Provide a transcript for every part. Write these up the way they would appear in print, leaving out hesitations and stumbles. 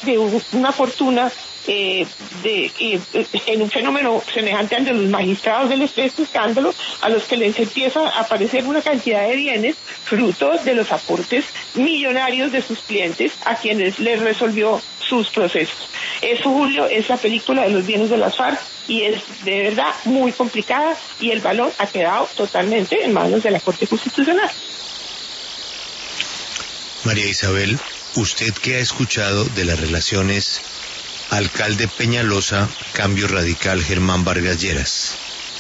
de una fortuna en un fenómeno semejante al de los magistrados de este escándalo, a los que les empieza a aparecer una cantidad de bienes fruto de los aportes millonarios de sus clientes a quienes les resolvió sus procesos. Eso, Julio, es la película de los bienes de las FARC y es de verdad muy complicada y el balón ha quedado totalmente en manos de la Corte Constitucional. María Isabel, ¿usted qué ha escuchado de las relaciones alcalde Peñalosa, Cambio Radical, Germán Vargas Lleras?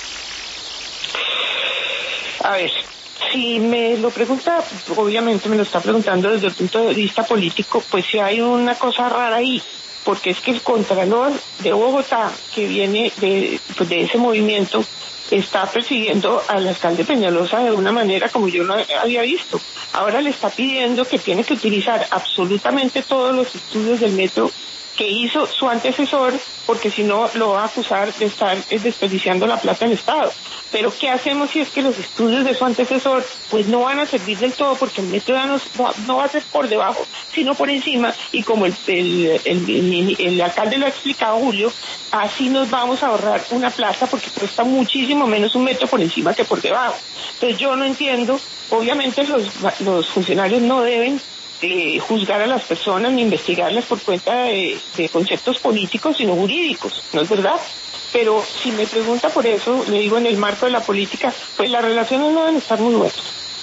A ver, si me lo pregunta, obviamente me lo está preguntando desde el punto de vista político, pues sí hay una cosa rara ahí, porque es que el Contralor de Bogotá, que viene de ese movimiento, está persiguiendo al alcalde Peñalosa de una manera como yo no había visto. Ahora le está pidiendo que tiene que utilizar absolutamente todos los estudios del metro que hizo su antecesor, porque si no lo va a acusar de estar desperdiciando la plata del Estado. Pero ¿qué hacemos si es que los estudios de su antecesor pues no van a servir del todo, porque el metro no va a ser por debajo, sino por encima, y como el alcalde lo ha explicado, Julio, así nos vamos a ahorrar una plata porque cuesta muchísimo menos un metro por encima que por debajo? Entonces yo no entiendo, obviamente los funcionarios no deben juzgar a las personas ni investigarlas por cuenta de conceptos políticos, sino jurídicos, ¿no es verdad? Pero si me pregunta por eso, le digo en el marco de la política, pues las relaciones no deben estar muy buenas.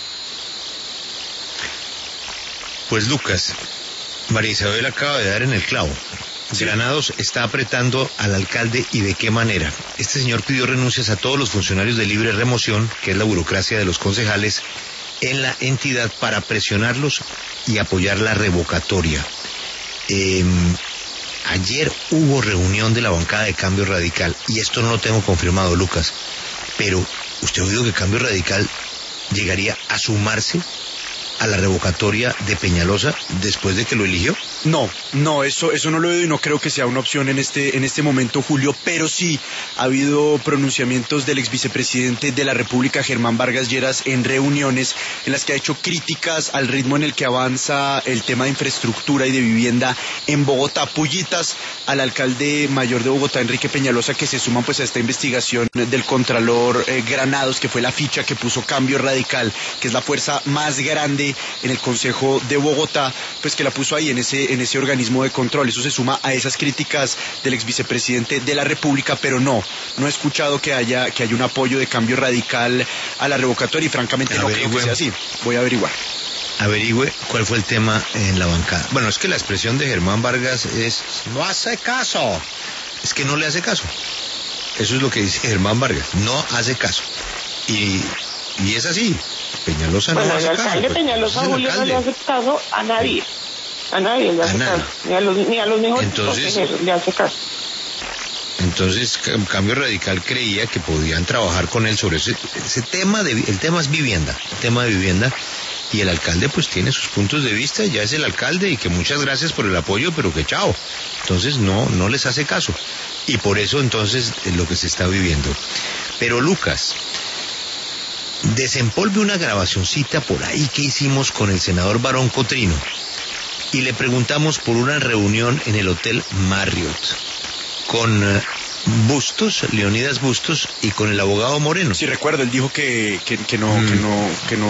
Pues Lucas, María Isabel acaba de dar en el clavo. Sí. Granados está apretando al alcalde, ¿y de qué manera? Este señor pidió renuncias a todos los funcionarios de libre remoción, que es la burocracia de los concejales, en la entidad para presionarlos y apoyar la revocatoria. Ayer hubo reunión de la bancada de Cambio Radical, y esto no lo tengo confirmado, Lucas, pero ¿usted ha oído que Cambio Radical llegaría a sumarse a la revocatoria de Peñalosa después de que lo eligió? No, eso no lo he oído y no creo que sea una opción en este momento, Julio, pero sí ha habido pronunciamientos del ex vicepresidente de la República, Germán Vargas Lleras, en reuniones en las que ha hecho críticas al ritmo en el que avanza el tema de infraestructura y de vivienda en Bogotá. Pullitas al alcalde mayor de Bogotá, Enrique Peñalosa, que se suman pues a esta investigación del Contralor Granados, que fue la ficha que puso Cambio Radical, que es la fuerza más grande en el Consejo de Bogotá, pues que la puso ahí en ese organismo de control. Eso se suma a esas críticas del ex vicepresidente de la República, pero no he escuchado que haya un apoyo de Cambio Radical a la revocatoria, y francamente no creo que sea así. Voy a averiguar. Averigüe cuál fue el tema en la bancada. Bueno, es que la expresión de Germán Vargas es: no hace caso. Es que no le hace caso. Eso es lo que dice Germán Vargas, no hace caso. Y es así. Peñalosa no hace caso. El alcalde Peñalosa, Julio, no le hace caso a nadie. A nadie le hace caso. Ni a los mejores consejeros le hace caso. Entonces, Cambio Radical creía que podían trabajar con él sobre ese tema. El tema es vivienda. El tema de vivienda. Y el alcalde pues tiene sus puntos de vista, ya es el alcalde, y que muchas gracias por el apoyo, pero que chao. Entonces no les hace caso. Y por eso entonces es lo que se está viviendo. Pero Lucas, desempolve una grabacioncita por ahí que hicimos con el senador Barón Cotrino, y le preguntamos por una reunión en el Hotel Marriott con Bustos, Leonidas Bustos, y con el abogado Moreno. Sí, recuerdo, él dijo que no